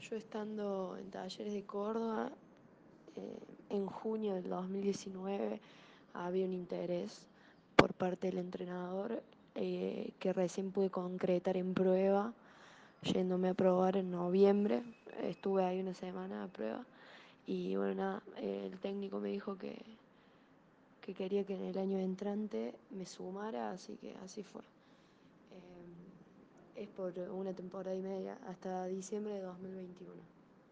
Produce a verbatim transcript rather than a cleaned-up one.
Yo estando en Talleres de Córdoba, eh, en junio del dos mil diecinueve había un interés por parte del entrenador eh, que recién pude concretar en prueba, yéndome a probar en noviembre. Estuve ahí una semana a prueba y bueno, nada, eh, el técnico me dijo que, que quería que en el año entrante me sumara, así que así fue. Eh, es por una temporada y media, hasta diciembre de dos mil veintiuno.